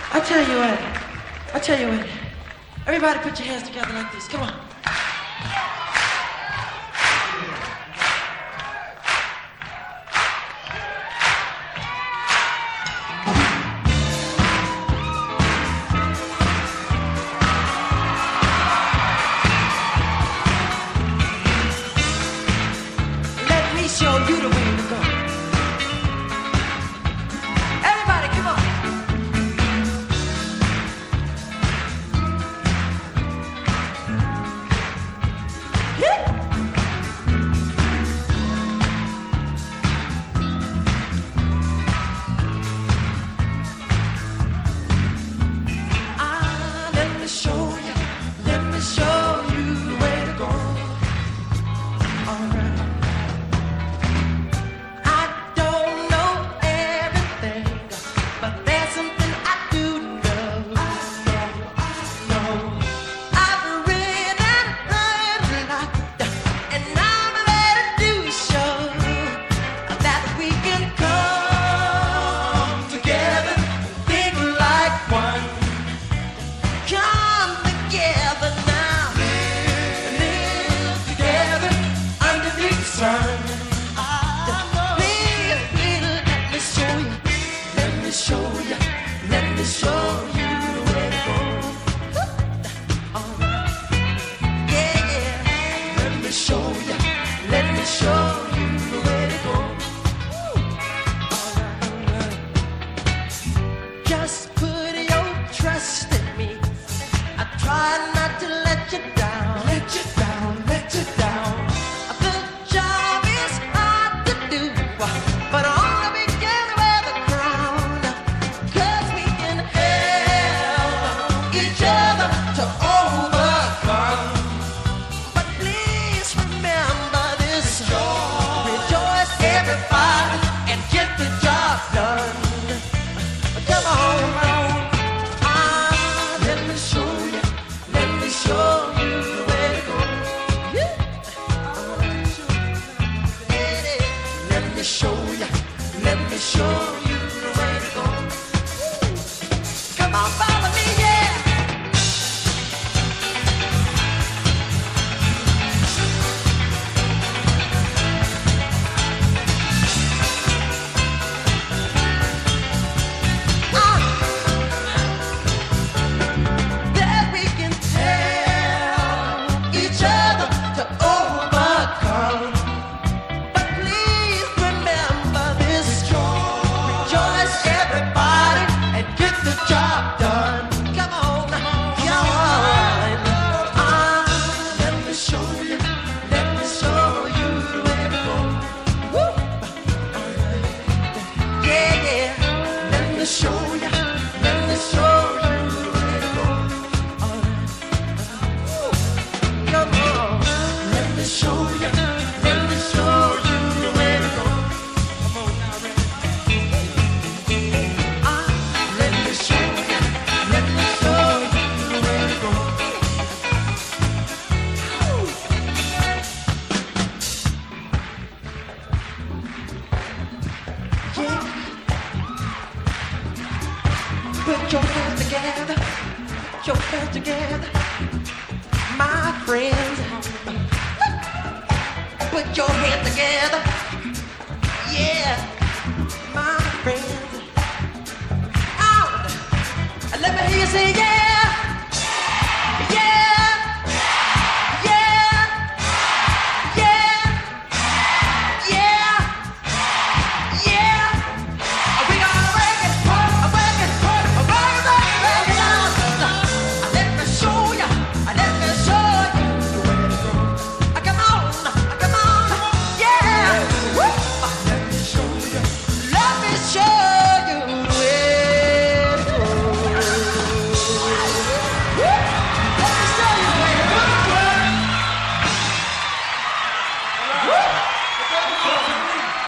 I tell you what. I tell you what. Everybody put your hands together like this. Come on. Let me show you the way to go. Everybody, come on. Let me show you the way to go. All right. I don't know everything, but there's something I do know. I've read and heard a lot, and I'm ready to show that we can come together, think like one. Come together now, live together underneath the sun. Let me show you the way to go. All right. Yeah, let me show you the way to go. All right. Just put your trust in me. I try not to let you down, let you down. The job is hard to do, but only we can wear the crown. 'Cause we can help each other to overcome. But please remember this: rejoice, everybody, and get the job done. Come on. Let me show you the way to go. Yeah. Let me show you the way to go. Come on, follow me, yeah. That we can help each other to overcome. But please remember this: rejoice, everybody, and get the job done. Come on. Let me show you the way to go. Woo. Yeah. Let me show you the way to go. All right. Come on. Let me show you the way to go. Come on now, Rick. Let me show you the way to go. Yeah. Put your hands together, my friends. Put your hands together, yeah.